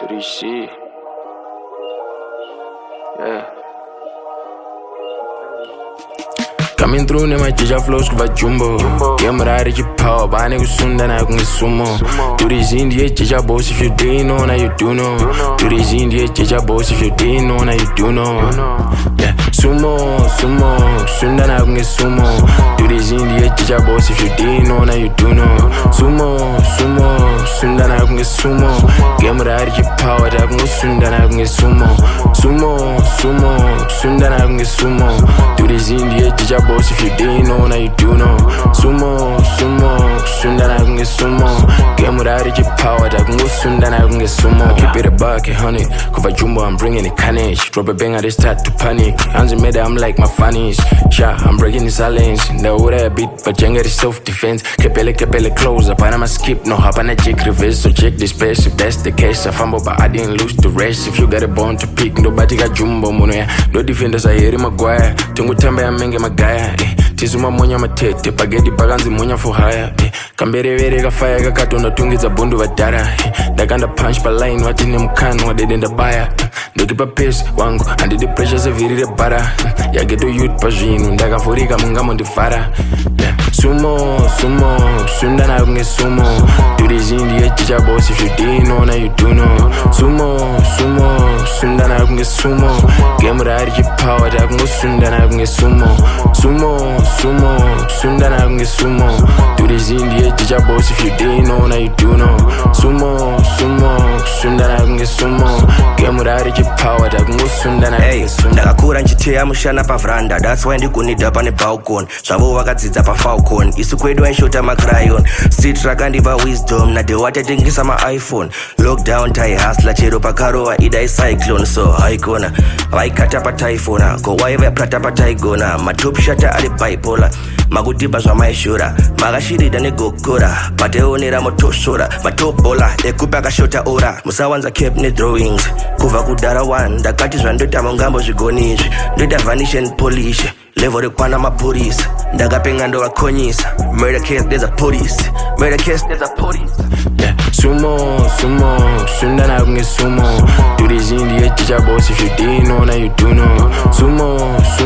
3C. Yeah. Coming through nema jija flows kuva jumbo. Game ride je power bane kusunda na kungisumo. Do this indie jija boss if you didn't know now you do know. Do this indie jija boss if you didn't know now you do know. Yeah. Sumo sunda na kungisumo. Do this indie jija boss if you didn't know now you do know. Sumo sunda na kungisumo. Game ride je power da kungusunda na kungisumo. Sumo sunda na kungisumo. Do this indie jija boss if you didn't know now you do know. Sumo sunda na kungisumo. Game ride je power da kungusunda na kungisumo. Keep it a buck, 100 kuva jumbo, I'm bringing it carnage. Drop a banger, they start to panic. Hands in made, I'm like my funnies. Yeah, I'm breaking the silence. Now what I beat, but jenga is self-defense. Kepele close up, and I'ma skip. No hop and I check reverse, so check this space. If that's the case, I fumble, but I didn't lose the race. If you got a bone to pick, nobody got jumbo, mono ya. No defenders, I hear him Maguire. Tungu tambe, I menge magaya. Tizuma monya matete, bagedi baganzi monya for hire. Kambere vere ga fire ga kato no tungi za bundu vadara. Daganda punch pa line, watini mkano, wadedenda baya. Ndokipa pace wangu, andi the pressure se viri de bara. Ya geto youth pa jinu, ndaga forika mungamo ndifara. Sumo, sunda na kunge sumo. Do this indie jija boss if you didn't know now you do know. Sumo, sunda na kunge sumo. Game ride je power da kunge sunda na kunge sumo. Sumo, sunda na kunge sumo. Do this indie jija boss if you didn't know now you do know. Sumo, sunda na kunge sumo. Game ride je power da kunge sunda na kunge sumo. Ndakakura nchiteya mushana pa veranda, that's why ndikunida pane balcony. Zvavo vakadzidza pa falcon, isu kwedu aishota macrayon. Street rakandipa wisdom, nade watatengesa ma-iPhone. Lockdown tai hustler, chero pakarowa idai cyclone. So haikona, vaikata pa typhona, ko waiva prata pa taigona. Matop shata ali bipolar, makutipa zvamaishura. Makashirida negokora, pateonera motosora. Matobola, ekupa akashota ora. Musawanza cape ne drawings, kuva kudara one. Ndakati zvandoita mungambo zvigonizvi, ndoita vanish and polish. Level rekwana mapurisa, ndakapenga ndo vakonyisa. Murder case there's a police, murder case there's a police. Yeah. Sumo, sunda na kunge sumo. Do this indie jija boss if you didn't know now you do know. Sumo,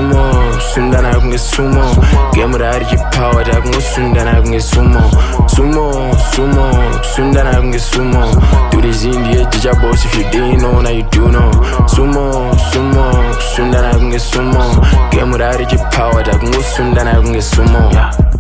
sunda na kunge sumo. Game ride je power da kunge sunda na kunge sumo. Sumo, sunda na kunge sumo. Do this indie jija boss if you didn't know now you do know. Sumo, sunda na kunge sumo. Game ride je power da kunge sunda na kunge sumo.